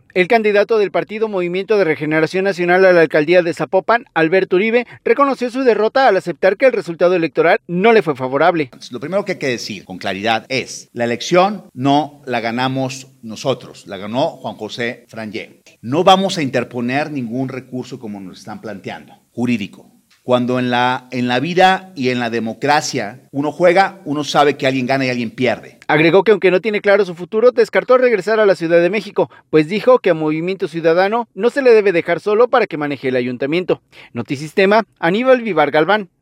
El candidato del partido Movimiento de Regeneración Nacional a la alcaldía de Zapopan, Alberto Uribe, reconoció su derrota al aceptar que el resultado electoral no le fue favorable. Lo primero que hay que decir con claridad es, la elección no la ganamos nosotros, la ganó Juan José Frangé. No vamos a interponer ningún recurso como nos están planteando, jurídico. Cuando en la vida y en la democracia uno juega, uno sabe que alguien gana y alguien pierde. Agregó que aunque no tiene claro su futuro, descartó regresar a la Ciudad de México, pues dijo que a Movimiento Ciudadano no se le debe dejar solo para que maneje el ayuntamiento. Notisistema, Aníbal Vivar Galván.